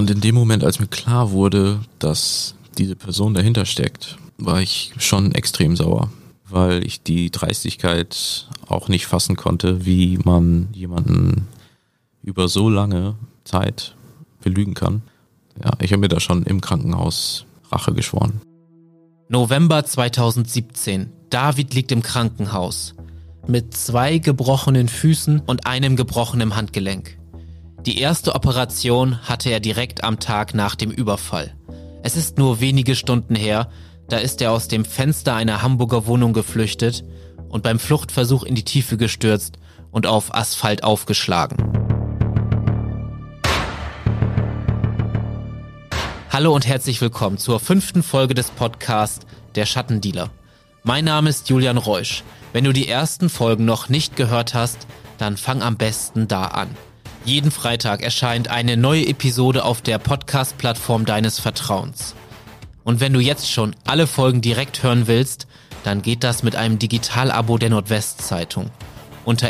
Und in dem Moment, als mir klar wurde, dass diese Person dahinter steckt, war ich schon extrem sauer, weil ich die Dreistigkeit auch nicht fassen konnte, wie man jemanden über so lange Zeit belügen kann. Ja, ich habe mir da schon im Krankenhaus Rache geschworen. November 2017. David liegt im Krankenhaus mit 2 gebrochenen Füßen und einem gebrochenen Handgelenk. Die erste Operation hatte er direkt am Tag nach dem Überfall. Es ist nur wenige Stunden her, da ist er aus dem Fenster einer Hamburger Wohnung geflüchtet und beim Fluchtversuch in die Tiefe gestürzt und auf Asphalt aufgeschlagen. Hallo und herzlich willkommen zur 5. Folge des Podcasts Der Schattendealer. Mein Name ist Julian Reusch. Wenn du die ersten Folgen noch nicht gehört hast, dann fang am besten da an. Jeden Freitag erscheint eine neue Episode auf der Podcast-Plattform deines Vertrauens. Und wenn du jetzt schon alle Folgen direkt hören willst, dann geht das mit einem Digital-Abo der Nordwestzeitung unter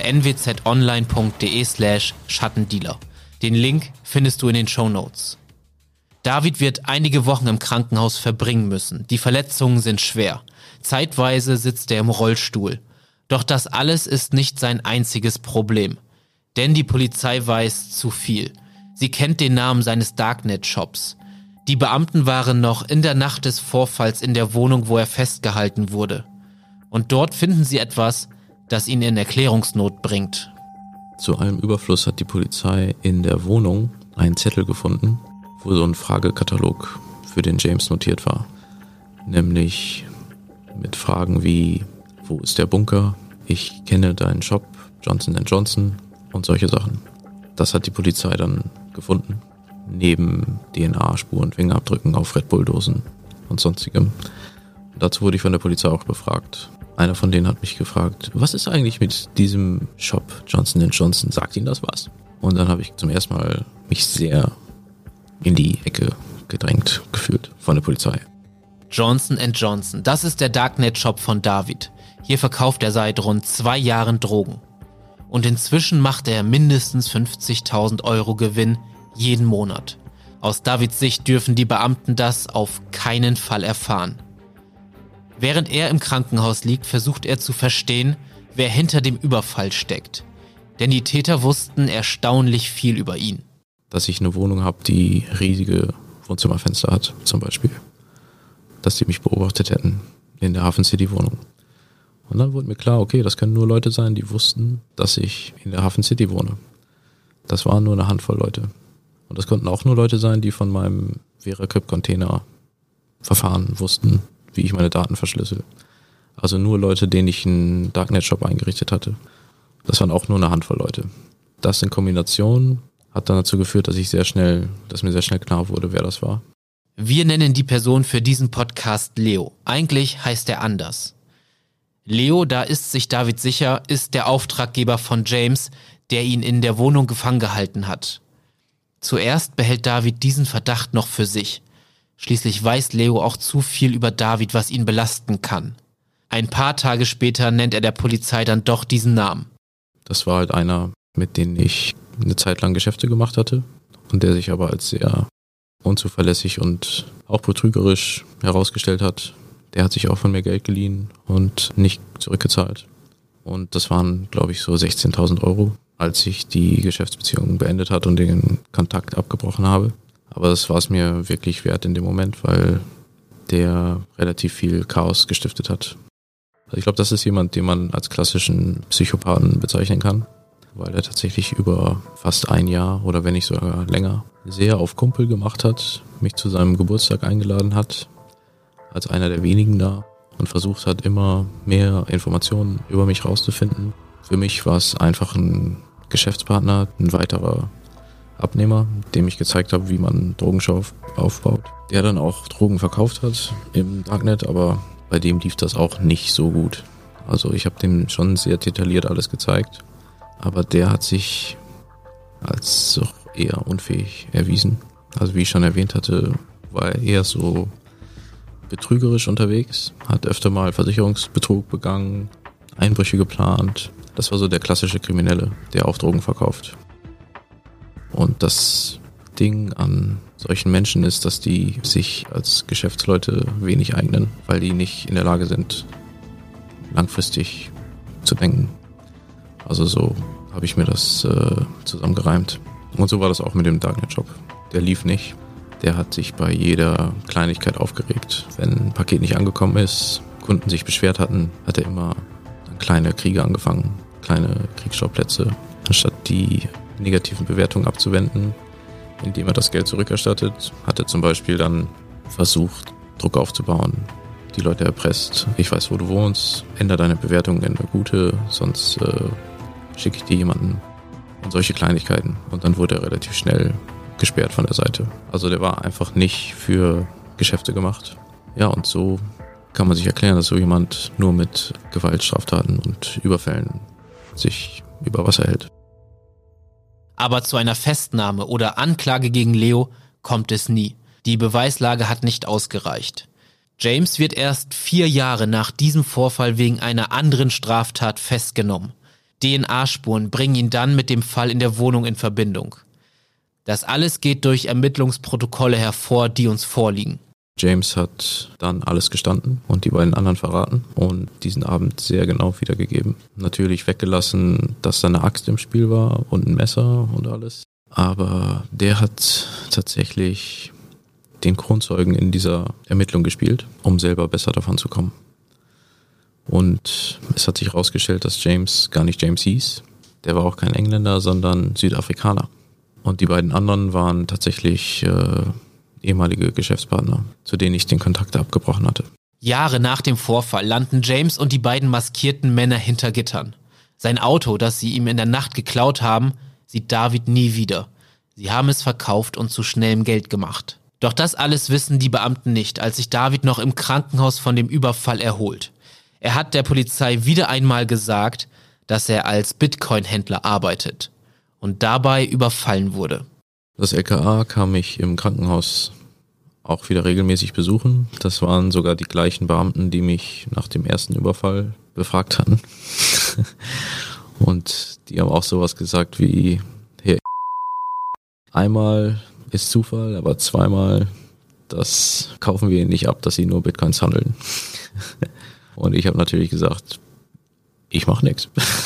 nwzonline.de/Schattendealer. Den Link findest du in den Shownotes. David wird einige Wochen im Krankenhaus verbringen müssen. Die Verletzungen sind schwer. Zeitweise sitzt er im Rollstuhl. Doch das alles ist nicht sein einziges Problem. Denn die Polizei weiß zu viel. Sie kennt den Namen seines Darknet-Shops. Die Beamten waren noch in der Nacht des Vorfalls in der Wohnung, wo er festgehalten wurde. Und dort finden sie etwas, das ihn in Erklärungsnot bringt. Zu allem Überfluss hat die Polizei in der Wohnung einen Zettel gefunden, wo so ein Fragekatalog für den James notiert war. Nämlich mit Fragen wie, wo ist der Bunker? Ich kenne deinen Shop, Johnson & Johnson und solche Sachen. Das hat die Polizei dann gefunden. Neben DNA-Spuren und Fingerabdrücken auf Red Bull-Dosen und sonstigem. Und dazu wurde ich von der Polizei auch befragt. Einer von denen hat mich gefragt, was ist eigentlich mit diesem Shop Johnson & Johnson? Sagt Ihnen das was? Und dann habe ich zum ersten Mal mich sehr in die Ecke gedrängt gefühlt von der Polizei. Johnson & Johnson, das ist der Darknet-Shop von David. Hier verkauft er seit rund 2 Jahren Drogen. Und inzwischen macht er mindestens 50.000 Euro Gewinn jeden Monat. Aus Davids Sicht dürfen die Beamten das auf keinen Fall erfahren. Während er im Krankenhaus liegt, versucht er zu verstehen, wer hinter dem Überfall steckt. Denn die Täter wussten erstaunlich viel über ihn. Dass ich eine Wohnung habe, die riesige Wohnzimmerfenster hat, zum Beispiel. Dass die mich beobachtet hätten in der Hafen City Wohnung. Und dann wurde mir klar, okay, das können nur Leute sein, die wussten, dass ich in der Hafen City wohne. Das waren nur eine Handvoll Leute. Und das konnten auch nur Leute sein, die von meinem VeraCrypt-Container-Verfahren wussten, wie ich meine Daten verschlüssel. Also nur Leute, denen ich einen Darknet-Shop eingerichtet hatte. Das waren auch nur eine Handvoll Leute. Das in Kombination hat dann dazu geführt, dass mir sehr schnell klar wurde, wer das war. Wir nennen die Person für diesen Podcast Leo. Eigentlich heißt er anders. Leo, da ist sich David sicher, ist der Auftraggeber von James, der ihn in der Wohnung gefangen gehalten hat. Zuerst behält David diesen Verdacht noch für sich. Schließlich weiß Leo auch zu viel über David, was ihn belasten kann. Ein paar Tage später nennt er der Polizei dann doch diesen Namen. Das war halt einer, mit dem ich eine Zeit lang Geschäfte gemacht hatte und der sich aber als sehr unzuverlässig und auch betrügerisch herausgestellt hat. Der hat sich auch von mir Geld geliehen und nicht zurückgezahlt. Und das waren, glaube ich, so 16.000 Euro, als ich die Geschäftsbeziehung beendet hat und den Kontakt abgebrochen habe. Aber das war es mir wirklich wert in dem Moment, weil der relativ viel Chaos gestiftet hat. Also ich glaube, das ist jemand, den man als klassischen Psychopathen bezeichnen kann, weil er tatsächlich über fast 1 Jahr oder wenn nicht sogar länger sehr auf Kumpel gemacht hat, mich zu seinem Geburtstag eingeladen hat, als einer der wenigen da und versucht hat, immer mehr Informationen über mich rauszufinden. Für mich war es einfach ein Geschäftspartner, ein weiterer Abnehmer, dem ich gezeigt habe, wie man Drogenschau aufbaut, der dann auch Drogen verkauft hat im Darknet, aber bei dem lief das auch nicht so gut. Also ich habe dem schon sehr detailliert alles gezeigt, aber der hat sich als doch eher unfähig erwiesen. Also wie ich schon erwähnt hatte, war er eher so betrügerisch unterwegs, hat öfter mal Versicherungsbetrug begangen, Einbrüche geplant. Das war so der klassische Kriminelle, der auch Drogen verkauft. Und das Ding an solchen Menschen ist, dass die sich als Geschäftsleute wenig eignen, weil die nicht in der Lage sind, langfristig zu denken. Also so habe ich mir das zusammengereimt. Und so war das auch mit dem Darknet-Shop. Der lief nicht. Der hat sich bei jeder Kleinigkeit aufgeregt. Wenn ein Paket nicht angekommen ist, Kunden sich beschwert hatten, hat er immer dann kleine Kriege angefangen, kleine Kriegsschauplätze. Anstatt die negativen Bewertungen abzuwenden, indem er das Geld zurückerstattet, hat er zum Beispiel dann versucht, Druck aufzubauen, die Leute erpresst. Ich weiß, wo du wohnst, ändere deine Bewertung in eine gute, sonst schicke ich dir jemanden. Und solche Kleinigkeiten. Und dann wurde er relativ schnell gesperrt von der Seite. Also der war einfach nicht für Geschäfte gemacht. Ja, und so kann man sich erklären, dass so jemand nur mit Gewaltstraftaten und Überfällen sich über Wasser hält. Aber zu einer Festnahme oder Anklage gegen Leo kommt es nie. Die Beweislage hat nicht ausgereicht. James wird erst 4 Jahre nach diesem Vorfall wegen einer anderen Straftat festgenommen. DNA-Spuren bringen ihn dann mit dem Fall in der Wohnung in Verbindung. Das alles geht durch Ermittlungsprotokolle hervor, die uns vorliegen. James hat dann alles gestanden und die beiden anderen verraten und diesen Abend sehr genau wiedergegeben. Natürlich weggelassen, dass da eine Axt im Spiel war und ein Messer und alles. Aber der hat tatsächlich den Kronzeugen in dieser Ermittlung gespielt, um selber besser davon zu kommen. Und es hat sich herausgestellt, dass James gar nicht James hieß. Der war auch kein Engländer, sondern Südafrikaner. Und die beiden anderen waren tatsächlich ehemalige Geschäftspartner, zu denen ich den Kontakt abgebrochen hatte. Jahre nach dem Vorfall landen James und die beiden maskierten Männer hinter Gittern. Sein Auto, das sie ihm in der Nacht geklaut haben, sieht David nie wieder. Sie haben es verkauft und zu schnellem Geld gemacht. Doch das alles wissen die Beamten nicht, als sich David noch im Krankenhaus von dem Überfall erholt. Er hat der Polizei wieder einmal gesagt, dass er als Bitcoin-Händler arbeitet und dabei überfallen wurde. Das LKA kam mich im Krankenhaus auch wieder regelmäßig besuchen. Das waren sogar die gleichen Beamten, die mich nach dem ersten Überfall befragt hatten. Und die haben auch sowas gesagt wie, hey, einmal ist Zufall, aber zweimal, das kaufen wir ihnen nicht ab, dass sie nur Bitcoins handeln. Und ich habe natürlich gesagt, ich mache nichts.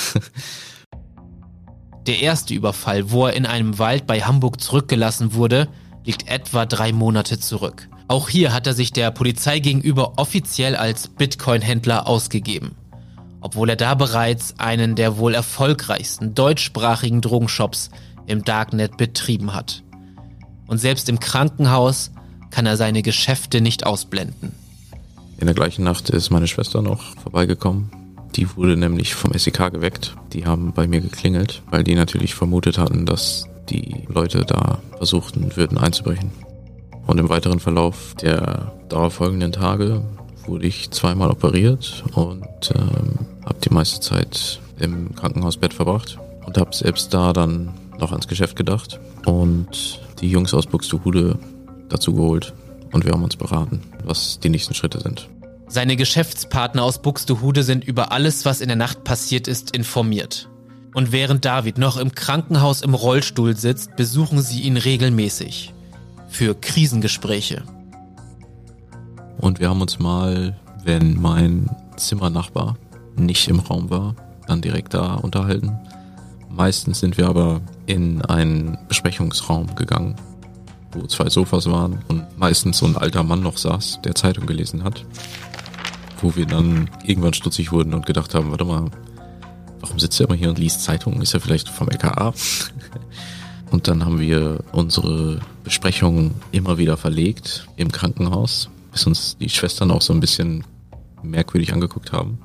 Der erste Überfall, wo er in einem Wald bei Hamburg zurückgelassen wurde, liegt etwa 3 Monate zurück. Auch hier hat er sich der Polizei gegenüber offiziell als Bitcoin-Händler ausgegeben. Obwohl er da bereits einen der wohl erfolgreichsten deutschsprachigen Drogenshops im Darknet betrieben hat. Und selbst im Krankenhaus kann er seine Geschäfte nicht ausblenden. In der gleichen Nacht ist meine Schwester noch vorbeigekommen. Die wurde nämlich vom SEK geweckt. Die haben bei mir geklingelt, weil die natürlich vermutet hatten, dass die Leute da versuchten würden einzubrechen. Und im weiteren Verlauf der darauffolgenden Tage wurde ich 2-mal operiert und habe die meiste Zeit im Krankenhausbett verbracht und habe selbst da dann noch ans Geschäft gedacht und die Jungs aus Buxtehude dazu geholt und wir haben uns beraten, was die nächsten Schritte sind. Seine Geschäftspartner aus Buxtehude sind über alles, was in der Nacht passiert ist, informiert. Und während David noch im Krankenhaus im Rollstuhl sitzt, besuchen sie ihn regelmäßig. Für Krisengespräche. Und wir haben uns mal, wenn mein Zimmernachbar nicht im Raum war, dann direkt da unterhalten. Meistens sind wir aber in einen Besprechungsraum gegangen, wo 2 Sofas waren und meistens so ein alter Mann noch saß, der Zeitung gelesen hat. Wo wir dann irgendwann stutzig wurden und gedacht haben, warte mal, warum sitzt er immer hier und liest Zeitung? Ist er vielleicht vom LKA? Und dann haben wir unsere Besprechungen immer wieder verlegt im Krankenhaus, bis uns die Schwestern auch so ein bisschen merkwürdig angeguckt haben.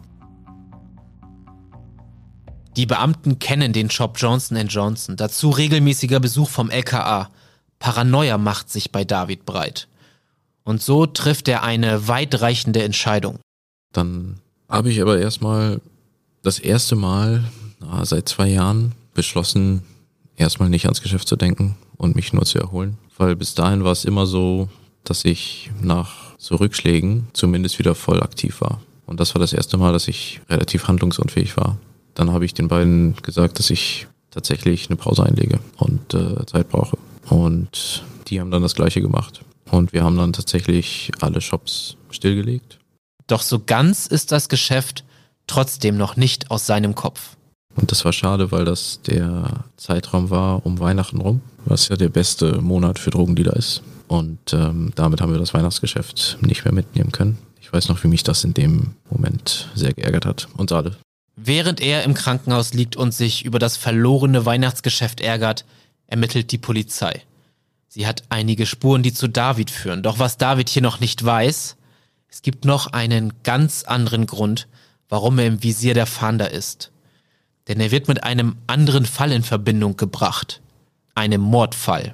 Die Beamten kennen den Shop Johnson & Johnson, dazu regelmäßiger Besuch vom LKA. Paranoia macht sich bei David breit. Und so trifft er eine weitreichende Entscheidung. Dann habe ich aber erstmal das erste Mal seit 2 Jahren beschlossen, erstmal nicht ans Geschäft zu denken und mich nur zu erholen. Weil bis dahin war es immer so, dass ich nach so Rückschlägen zumindest wieder voll aktiv war. Und das war das erste Mal, dass ich relativ handlungsunfähig war. Dann habe ich den beiden gesagt, dass ich tatsächlich eine Pause einlege und Zeit brauche. Und die haben dann das Gleiche gemacht. Und wir haben dann tatsächlich alle Shops stillgelegt. Doch so ganz ist das Geschäft trotzdem noch nicht aus seinem Kopf. Und das war schade, weil das der Zeitraum war um Weihnachten rum, was ja der beste Monat für Drogendealer ist. Und damit haben wir das Weihnachtsgeschäft nicht mehr mitnehmen können. Ich weiß noch, wie mich das in dem Moment sehr geärgert hat. Uns alle. Während er im Krankenhaus liegt und sich über das verlorene Weihnachtsgeschäft ärgert, ermittelt die Polizei. Sie hat einige Spuren, die zu David führen. Doch was David hier noch nicht weiß, es gibt noch einen ganz anderen Grund, warum er im Visier der Fahnder ist. Denn er wird mit einem anderen Fall in Verbindung gebracht. Einem Mordfall.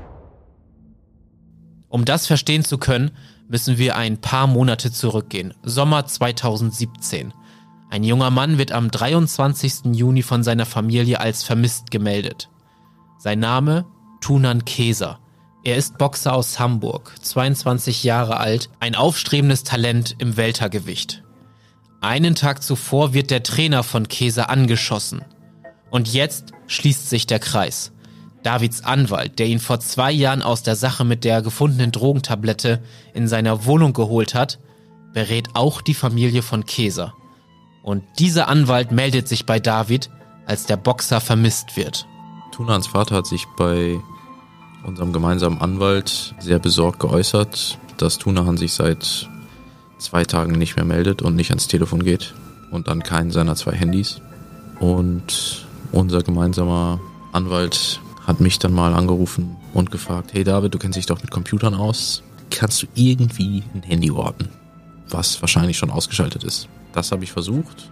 Um das verstehen zu können, müssen wir ein paar Monate zurückgehen. Sommer 2017. Ein junger Mann wird am 23. Juni von seiner Familie als vermisst gemeldet. Sein Name? Tunan Keser. Er ist Boxer aus Hamburg, 22 Jahre alt, ein aufstrebendes Talent im Weltergewicht. Einen Tag zuvor wird der Trainer von Keser angeschossen. Und jetzt schließt sich der Kreis. Davids Anwalt, der ihn vor 2 Jahren aus der Sache mit der gefundenen Drogentablette in seiner Wohnung geholt hat, berät auch die Familie von Keser. Und dieser Anwalt meldet sich bei David, als der Boxer vermisst wird. Tunans Vater hat sich bei unserem gemeinsamen Anwalt sehr besorgt geäußert, dass Tunan sich seit 2 Tagen nicht mehr meldet und nicht ans Telefon geht und an keinen seiner 2 Handys. Und unser gemeinsamer Anwalt hat mich dann mal angerufen und gefragt, hey David, du kennst dich doch mit Computern aus, kannst du irgendwie ein Handy orten, was wahrscheinlich schon ausgeschaltet ist. Das habe ich versucht.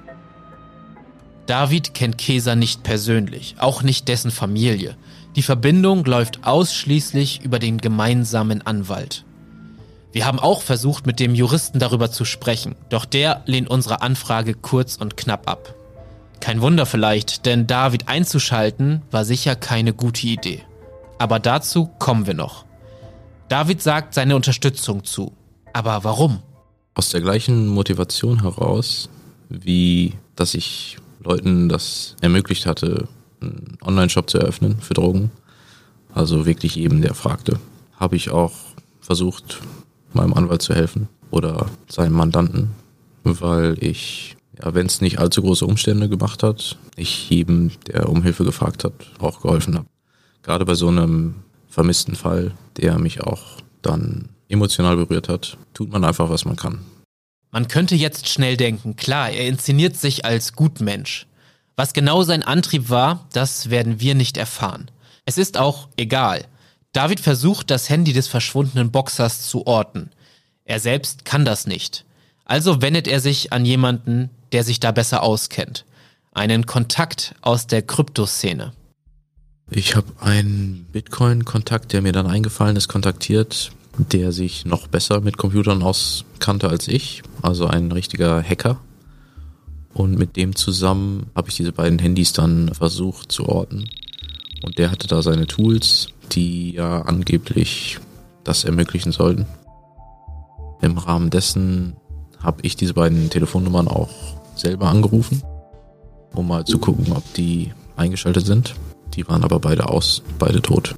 David kennt Keser nicht persönlich, auch nicht dessen Familie. Die Verbindung läuft ausschließlich über den gemeinsamen Anwalt. Wir haben auch versucht, mit dem Juristen darüber zu sprechen, doch der lehnt unsere Anfrage kurz und knapp ab. Kein Wunder vielleicht, denn David einzuschalten war sicher keine gute Idee. Aber dazu kommen wir noch. David sagt seine Unterstützung zu. Aber warum? Aus der gleichen Motivation heraus, wie dass ich Leuten das ermöglicht hatte, einen Online-Shop zu eröffnen für Drogen. Also wirklich jedem, der fragte. Habe ich auch versucht, meinem Anwalt zu helfen oder seinem Mandanten, weil ich, ja, wenn es nicht allzu große Umstände gemacht hat, ich jedem, der um Hilfe gefragt hat, auch geholfen habe. Gerade bei so einem vermissten Fall, der mich auch dann emotional berührt hat, tut man einfach, was man kann. Man könnte jetzt schnell denken, klar, er inszeniert sich als Gutmensch. Was genau sein Antrieb war, das werden wir nicht erfahren. Es ist auch egal. David versucht, das Handy des verschwundenen Boxers zu orten. Er selbst kann das nicht. Also wendet er sich an jemanden, der sich da besser auskennt. Einen Kontakt aus der Kryptoszene. Ich habe einen Bitcoin-Kontakt, der mir dann eingefallen ist, kontaktiert, der sich noch besser mit Computern auskannte als ich, also ein richtiger Hacker. Und mit dem zusammen habe ich diese beiden Handys dann versucht zu orten. Und der hatte da seine Tools, die ja angeblich das ermöglichen sollten. Im Rahmen dessen habe ich diese beiden Telefonnummern auch selber angerufen, um mal zu gucken, ob die eingeschaltet sind. Die waren aber beide aus, beide tot.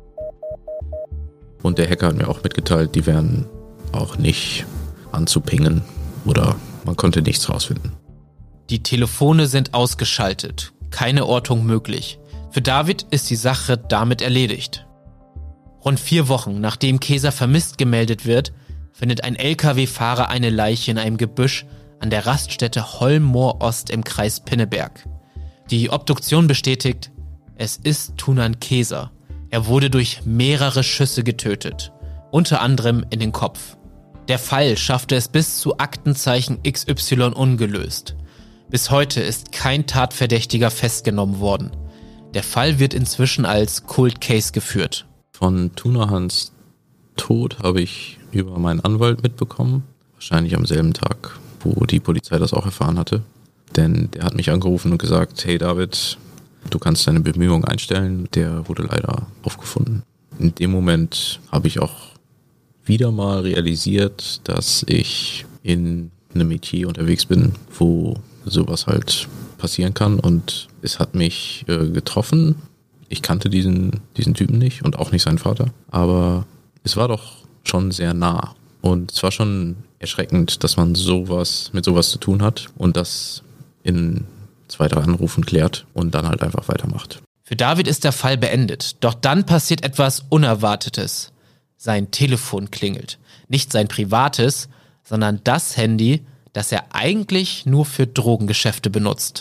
Und der Hacker hat mir auch mitgeteilt, die wären auch nicht anzupingen oder man konnte nichts rausfinden. Die Telefone sind ausgeschaltet, keine Ortung möglich. Für David ist die Sache damit erledigt. Rund 4 Wochen nachdem Keser vermisst gemeldet wird, findet ein LKW-Fahrer eine Leiche in einem Gebüsch an der Raststätte Holmmoor Ost im Kreis Pinneberg. Die Obduktion bestätigt, es ist Tunan Keser. Er wurde durch mehrere Schüsse getötet, unter anderem in den Kopf. Der Fall schaffte es bis zu Aktenzeichen XY ungelöst. Bis heute ist kein Tatverdächtiger festgenommen worden. Der Fall wird inzwischen als Cold Case geführt. Von Tunahans Tod habe ich über meinen Anwalt mitbekommen. Wahrscheinlich am selben Tag, wo die Polizei das auch erfahren hatte. Denn der hat mich angerufen und gesagt, hey David, du kannst deine Bemühungen einstellen. Der wurde leider aufgefunden. In dem Moment habe ich auch wieder mal realisiert, dass ich in einem Metier unterwegs bin, wo sowas halt passieren kann. Und es hat mich getroffen Ich kannte diesen Typen nicht und auch nicht seinen Vater, aber es war doch schon sehr nah. Und es war schon erschreckend, dass man mit sowas zu tun hat und das in 2, 3 Anrufen klärt und dann halt einfach weitermacht. Für David ist der Fall beendet, doch dann passiert etwas Unerwartetes. Sein Telefon klingelt. Nicht sein privates, sondern das Handy, das er eigentlich nur für Drogengeschäfte benutzt.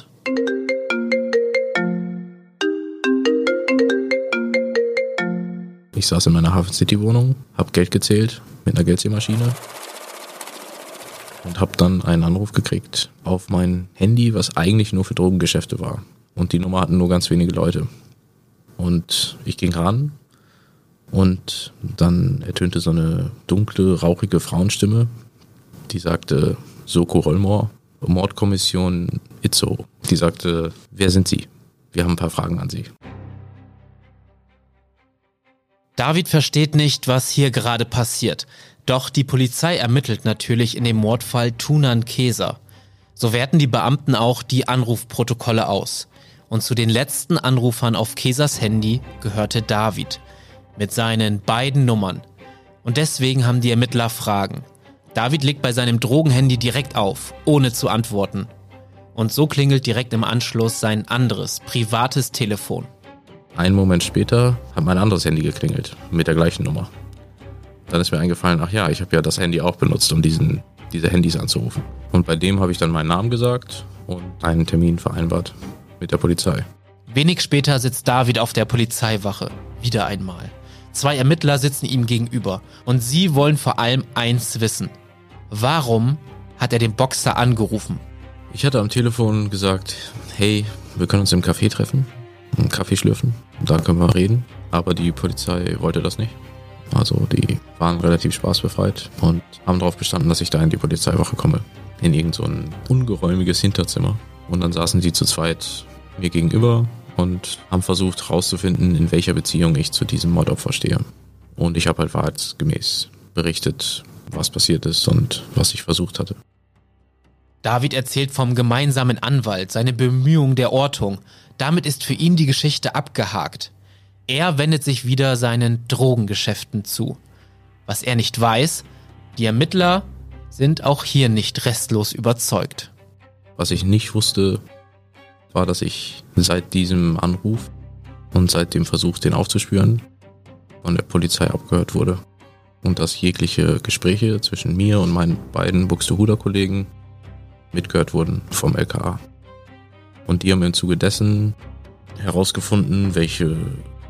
Ich saß in meiner Hafen City Wohnung, habe Geld gezählt mit einer Geldsämaschine und habe dann einen Anruf gekriegt auf mein Handy, was eigentlich nur für Drogengeschäfte war. Und die Nummer hatten nur ganz wenige Leute. Und ich ging ran und dann ertönte so eine dunkle, rauchige Frauenstimme, die sagte, Soko Rollmoor, Mordkommission Itzo. Die sagte, wer sind Sie? Wir haben ein paar Fragen an Sie. David versteht nicht, was hier gerade passiert. Doch die Polizei ermittelt natürlich in dem Mordfall Tunan Keser. So werten die Beamten auch die Anrufprotokolle aus. Und zu den letzten Anrufern auf Kesers Handy gehörte David. Mit seinen beiden Nummern. Und deswegen haben die Ermittler Fragen. David legt bei seinem Drogenhandy direkt auf, ohne zu antworten. Und so klingelt direkt im Anschluss sein anderes, privates Telefon. Einen Moment später hat mein anderes Handy geklingelt, mit der gleichen Nummer. Dann ist mir eingefallen, ach ja, ich habe ja das Handy auch benutzt, um diese Handys anzurufen. Und bei dem habe ich dann meinen Namen gesagt und einen Termin vereinbart mit der Polizei. Wenig später sitzt David auf der Polizeiwache. Wieder einmal. 2 Ermittler sitzen ihm gegenüber. Und sie wollen vor allem eins wissen. Warum hat er den Boxer angerufen? Ich hatte am Telefon gesagt, hey, wir können uns im Café treffen, einen Kaffee schlürfen, da können wir reden. Aber die Polizei wollte das nicht. Also die waren relativ spaßbefreit und haben darauf bestanden, dass ich da in die Polizeiwache komme. In irgend so ein ungeräumiges Hinterzimmer. Und dann saßen sie zu zweit mir gegenüber und haben versucht herauszufinden, in welcher Beziehung ich zu diesem Mordopfer stehe. Und ich habe halt wahrheitsgemäß berichtet, was passiert ist und was ich versucht hatte. David erzählt vom gemeinsamen Anwalt, seine Bemühung der Ortung. Damit ist für ihn die Geschichte abgehakt. Er wendet sich wieder seinen Drogengeschäften zu. Was er nicht weiß, die Ermittler sind auch hier nicht restlos überzeugt. Was ich nicht wusste, war, dass ich seit diesem Anruf und seit dem Versuch, den aufzuspüren, von der Polizei abgehört wurde. Und dass jegliche Gespräche zwischen mir und meinen beiden Buxtehuder-Kollegen mitgehört wurden vom LKA. Und die haben im Zuge dessen herausgefunden, welche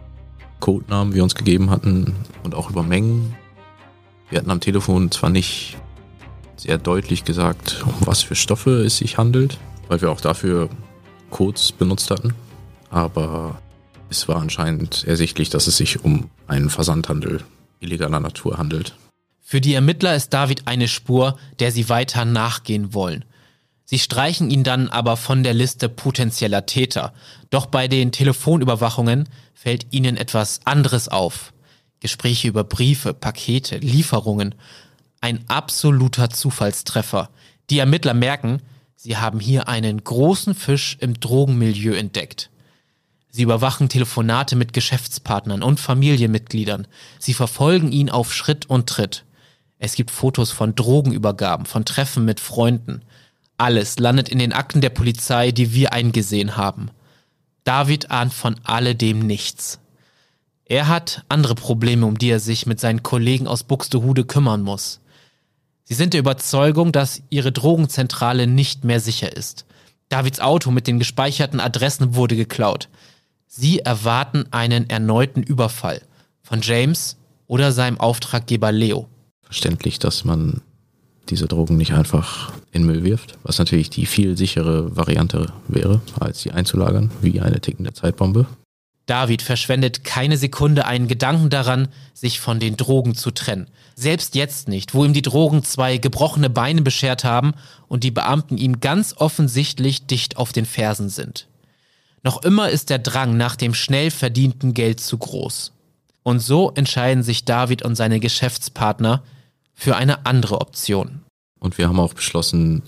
Codenamen wir uns gegeben hatten und auch über Mengen. Wir hatten am Telefon zwar nicht sehr deutlich gesagt, um was für Stoffe es sich handelt, weil wir auch dafür Codes benutzt hatten, aber es war anscheinend ersichtlich, dass es sich um einen Versandhandel illegaler Natur handelt. Für die Ermittler ist David eine Spur, der sie weiter nachgehen wollen. Sie streichen ihn dann aber von der Liste potenzieller Täter. Doch bei den Telefonüberwachungen fällt ihnen etwas anderes auf. Gespräche über Briefe, Pakete, Lieferungen. Ein absoluter Zufallstreffer. Die Ermittler merken, sie haben hier einen großen Fisch im Drogenmilieu entdeckt. Sie überwachen Telefonate mit Geschäftspartnern und Familienmitgliedern. Sie verfolgen ihn auf Schritt und Tritt. Es gibt Fotos von Drogenübergaben, von Treffen mit Freunden. Alles landet in den Akten der Polizei, die wir eingesehen haben. David ahnt von alledem nichts. Er hat andere Probleme, um die er sich mit seinen Kollegen aus Buxtehude kümmern muss. Sie sind der Überzeugung, dass ihre Drogenzentrale nicht mehr sicher ist. Davids Auto mit den gespeicherten Adressen wurde geklaut. Sie erwarten einen erneuten Überfall von James oder seinem Auftraggeber Leo. Verständlich, dass man diese Drogen nicht einfach in Müll wirft, was natürlich die viel sichere Variante wäre, als sie einzulagern, wie eine tickende Zeitbombe. David verschwendet keine Sekunde einen Gedanken daran, sich von den Drogen zu trennen. Selbst jetzt nicht, wo ihm die Drogen 2 gebrochene Beine beschert haben und die Beamten ihm ganz offensichtlich dicht auf den Fersen sind. Noch immer ist der Drang nach dem schnell verdienten Geld zu groß. Und so entscheiden sich David und seine Geschäftspartner für eine andere Option. Und wir haben auch beschlossen,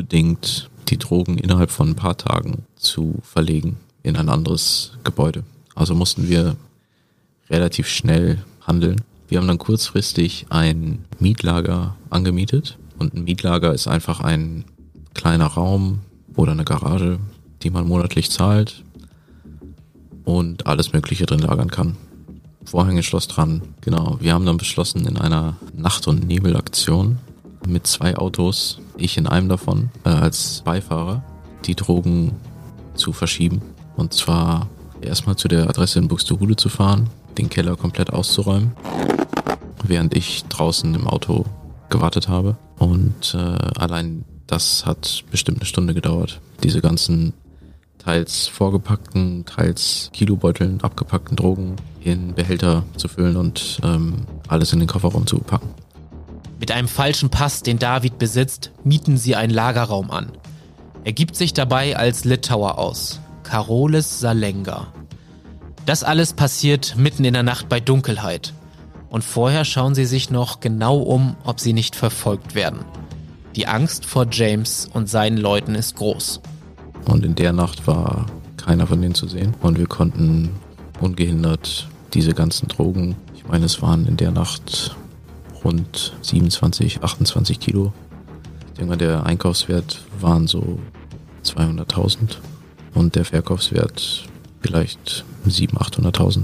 unbedingt die Drogen innerhalb von ein paar Tagen zu verlegen in ein anderes Gebäude. Also mussten wir relativ schnell handeln. Wir haben dann kurzfristig ein Mietlager angemietet. Und ein Mietlager ist einfach ein kleiner Raum oder eine Garage, die man monatlich zahlt und alles Mögliche drin lagern kann. Vorhängeschloss dran, genau. Wir haben dann beschlossen, in einer Nacht- und Nebelaktion mit 2 Autos, ich in einem davon als Beifahrer, die Drogen zu verschieben. Und zwar erstmal zu der Adresse in Buxtehude zu fahren, den Keller komplett auszuräumen, während ich draußen im Auto gewartet habe. Und allein das hat bestimmt eine Stunde gedauert. Diese ganzen teils vorgepackten, teils Kilobeuteln abgepackten Drogen in Behälter zu füllen und alles in den Kofferraum zu packen. Mit einem falschen Pass, den David besitzt, mieten sie einen Lagerraum an. Er gibt sich dabei als Litauer aus. Karolis Salenga. Das alles passiert mitten in der Nacht bei Dunkelheit. Und vorher schauen sie sich noch genau um, ob sie nicht verfolgt werden. Die Angst vor James und seinen Leuten ist groß. Und in der Nacht war keiner von denen zu sehen. Und wir konnten ungehindert diese ganzen Drogen, ich meine, es waren in der Nacht rund 27, 28 Kilo. Ich denke mal, der Einkaufswert waren so 200.000 und der Verkaufswert vielleicht 700.000, 800.000.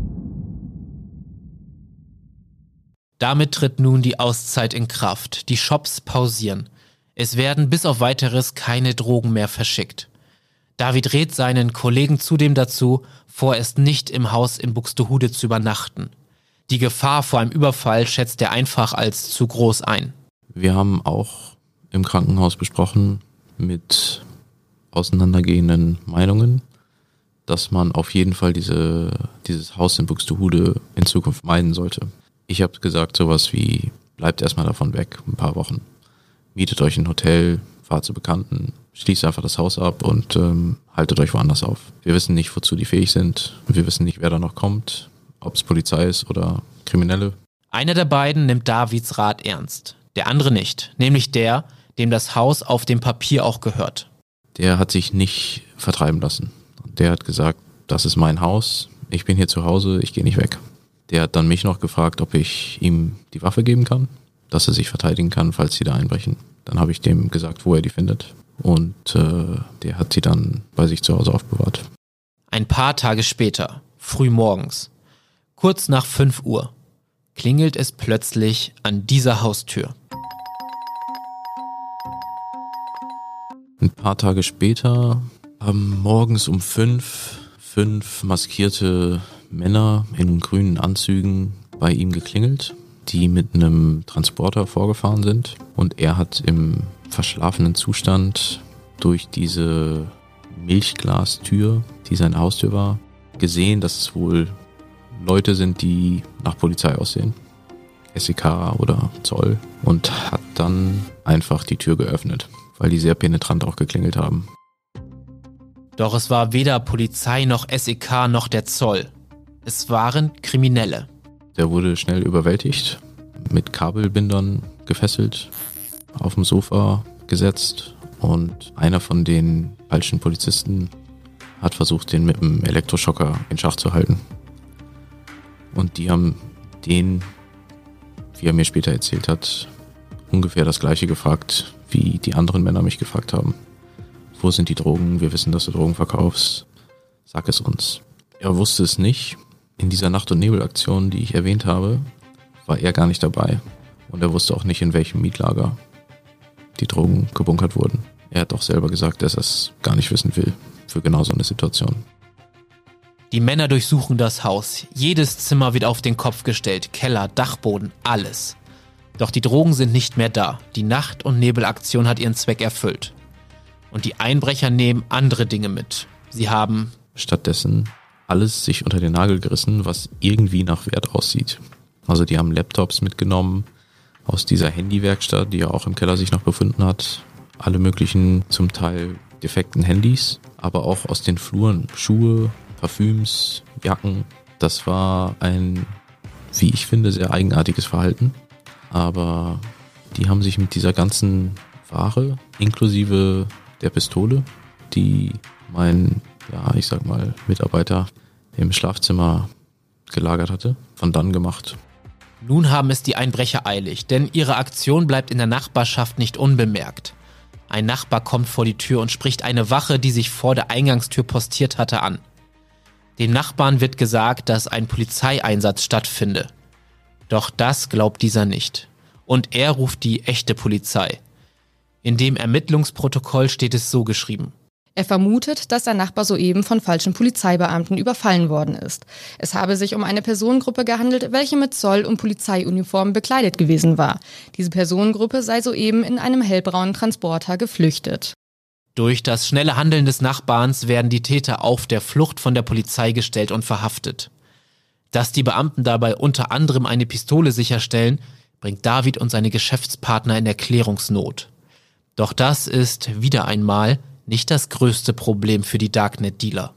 Damit tritt nun die Auszeit in Kraft. Die Shops pausieren. Es werden bis auf Weiteres keine Drogen mehr verschickt. David rät seinen Kollegen zudem dazu, vorerst nicht im Haus in Buxtehude zu übernachten. Die Gefahr vor einem Überfall schätzt er einfach als zu groß ein. Wir haben auch im Krankenhaus besprochen mit auseinandergehenden Meinungen, dass man auf jeden Fall dieses Haus in Buxtehude in Zukunft meiden sollte. Ich habe gesagt sowas wie, bleibt erstmal davon weg, ein paar Wochen. Mietet euch ein Hotel, fahrt zu Bekannten, schließt einfach das Haus ab und haltet euch woanders auf. Wir wissen nicht, wozu die fähig sind. Wir wissen nicht, wer da noch kommt, ob es Polizei ist oder Kriminelle. Einer der beiden nimmt Davids Rat ernst, der andere nicht, nämlich der, dem das Haus auf dem Papier auch gehört. Der hat sich nicht vertreiben lassen. Der hat gesagt, das ist mein Haus, ich bin hier zu Hause, ich gehe nicht weg. Der hat dann mich noch gefragt, ob ich ihm die Waffe geben kann, dass er sich verteidigen kann, falls sie da einbrechen. Dann habe ich dem gesagt, wo er die findet. Und der hat sie dann bei sich zu Hause aufbewahrt. Ein paar Tage später, früh morgens, kurz nach 5 Uhr, klingelt es plötzlich an dieser Haustür. Ein paar Tage später haben morgens um 5 maskierte Männer in grünen Anzügen bei ihm geklingelt, die mit einem Transporter vorgefahren sind. Und er hat im verschlafenen Zustand durch diese Milchglastür, die seine Haustür war, gesehen, dass es wohl Leute sind, die nach Polizei aussehen. SEK oder Zoll. Und hat dann einfach die Tür geöffnet, weil die sehr penetrant auch geklingelt haben. Doch es war weder Polizei noch SEK noch der Zoll. Es waren Kriminelle. Der wurde schnell überwältigt, mit Kabelbindern gefesselt, auf dem Sofa gesetzt und einer von den falschen Polizisten hat versucht, den mit einem Elektroschocker in Schach zu halten. Und die haben den, wie er mir später erzählt hat, ungefähr das Gleiche gefragt, wie die anderen Männer mich gefragt haben. Wo sind die Drogen? Wir wissen, dass du Drogen verkaufst. Sag es uns. Er wusste es nicht. In dieser Nacht- und Nebelaktion, die ich erwähnt habe, war er gar nicht dabei. Und er wusste auch nicht, in welchem Mietlager die Drogen gebunkert wurden. Er hat auch selber gesagt, dass er es gar nicht wissen will für genau so eine Situation. Die Männer durchsuchen das Haus. Jedes Zimmer wird auf den Kopf gestellt. Keller, Dachboden, alles. Doch die Drogen sind nicht mehr da. Die Nacht- und Nebelaktion hat ihren Zweck erfüllt. Und die Einbrecher nehmen andere Dinge mit. Sie haben stattdessen alles sich unter den Nagel gerissen, was irgendwie nach Wert aussieht. Also die haben Laptops mitgenommen aus dieser Handywerkstatt, die ja auch im Keller sich noch befunden hat. Alle möglichen, zum Teil defekten Handys, aber auch aus den Fluren Schuhe, Parfüms, Jacken. Das war ein, wie ich finde, sehr eigenartiges Verhalten. Aber die haben sich mit dieser ganzen Ware, inklusive der Pistole, die mein, ja, ich sag mal, Mitarbeiter im Schlafzimmer gelagert hatte, von dann gemacht. Nun haben es die Einbrecher eilig, denn ihre Aktion bleibt in der Nachbarschaft nicht unbemerkt. Ein Nachbar kommt vor die Tür und spricht eine Wache, die sich vor der Eingangstür postiert hatte, an. Dem Nachbarn wird gesagt, dass ein Polizeieinsatz stattfinde. Doch das glaubt dieser nicht. Und er ruft die echte Polizei. In dem Ermittlungsprotokoll steht es so geschrieben: Er vermutet, dass der Nachbar soeben von falschen Polizeibeamten überfallen worden ist. Es habe sich um eine Personengruppe gehandelt, welche mit Zoll- und Polizeiuniform bekleidet gewesen war. Diese Personengruppe sei soeben in einem hellbraunen Transporter geflüchtet. Durch das schnelle Handeln des Nachbarns werden die Täter auf der Flucht von der Polizei gestellt und verhaftet. Dass die Beamten dabei unter anderem eine Pistole sicherstellen, bringt David und seine Geschäftspartner in Erklärungsnot. Doch das ist wieder einmal nicht das größte Problem für die Darknet-Dealer.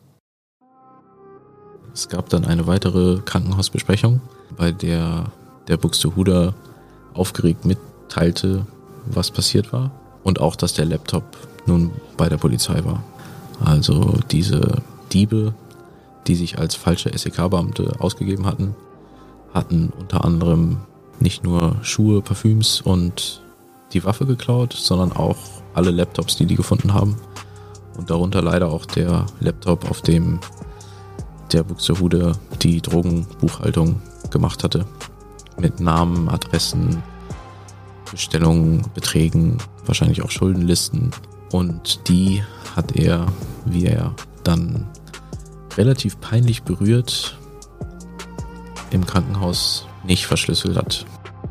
Es gab dann eine weitere Krankenhausbesprechung, bei der der Buxtehuder aufgeregt mitteilte, was passiert war und auch, dass der Laptop nun bei der Polizei war. Also diese Diebe, die sich als falsche SEK-Beamte ausgegeben hatten, hatten unter anderem nicht nur Schuhe, Parfüms und die Waffe geklaut, sondern auch alle Laptops, die gefunden haben. Und darunter leider auch der Laptop, auf dem der Buxtehude die Drogenbuchhaltung gemacht hatte. Mit Namen, Adressen, Bestellungen, Beträgen, wahrscheinlich auch Schuldenlisten. Und die hat er, wie er dann relativ peinlich berührt im Krankenhaus nicht verschlüsselt hat.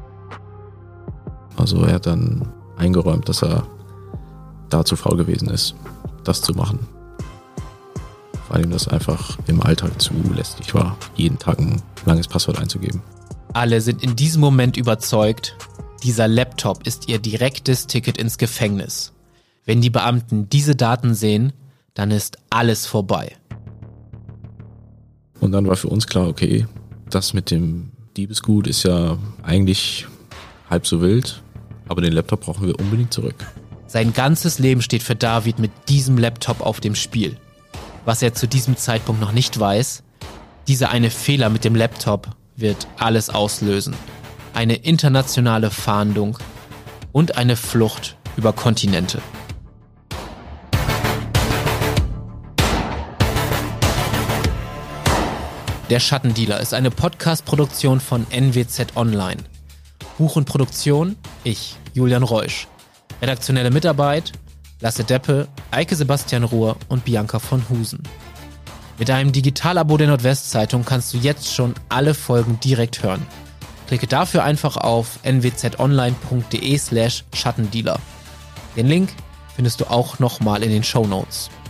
Also er hat dann eingeräumt, dass er da zu faul gewesen ist, das zu machen. Weil ihm das einfach im Alltag zu lästig war, jeden Tag ein langes Passwort einzugeben. Alle sind in diesem Moment überzeugt, dieser Laptop ist ihr direktes Ticket ins Gefängnis. Wenn die Beamten diese Daten sehen, dann ist alles vorbei. Und dann war für uns klar, okay, das mit dem Diebesgut ist ja eigentlich halb so wild, aber den Laptop brauchen wir unbedingt zurück. Sein ganzes Leben steht für David mit diesem Laptop auf dem Spiel. Was er zu diesem Zeitpunkt noch nicht weiß, dieser eine Fehler mit dem Laptop wird alles auslösen. Eine internationale Fahndung und eine Flucht über Kontinente. Der Schattendealer ist eine Podcast-Produktion von NWZ Online. Buch und Produktion, ich, Julian Reusch. Redaktionelle Mitarbeit, Lasse Deppe, Eike Sebastian Ruhr und Bianca von Husen. Mit einem Digitalabo der Nordwestzeitung kannst du jetzt schon alle Folgen direkt hören. Klicke dafür einfach auf nwzonline.de/Schattendealer. Den Link findest du auch nochmal in den Shownotes.